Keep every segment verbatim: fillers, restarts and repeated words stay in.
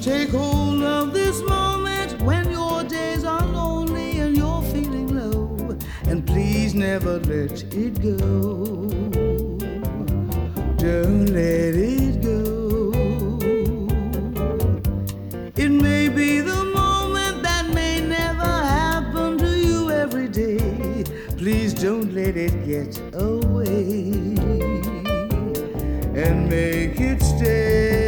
Take hold of this moment when your days are lonely and you're feeling low, and please never let it go. Don't let it go. It may be the moment that may never happen to you every day. Please don't let it get away, and make it stay.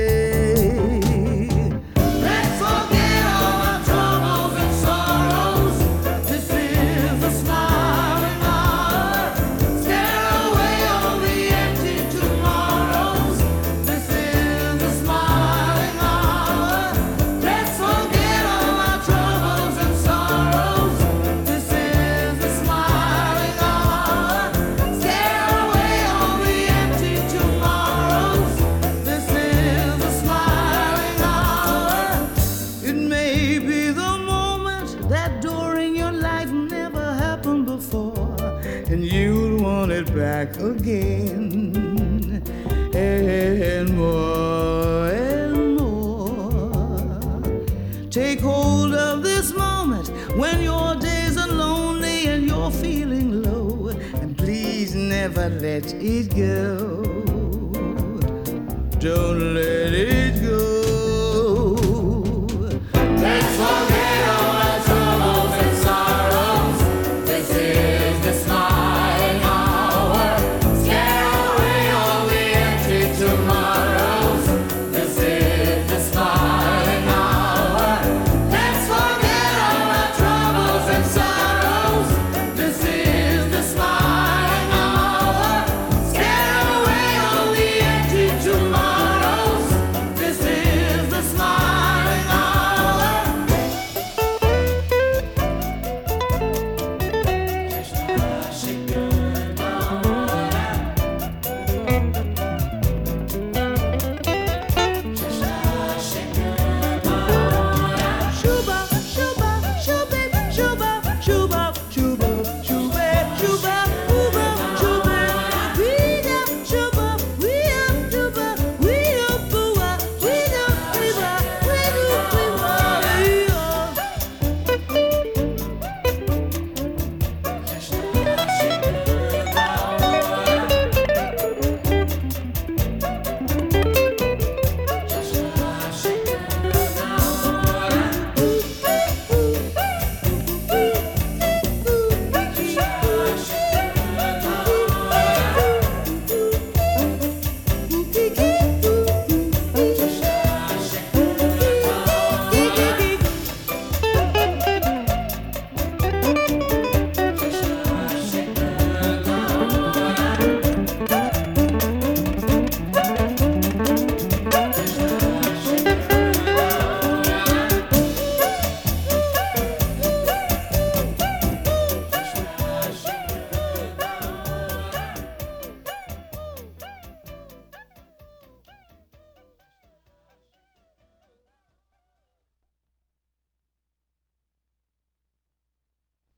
And you'll want it back again, and more and more. Take hold of this moment when your days are lonely and you're feeling low, and please never let it go. Don't let it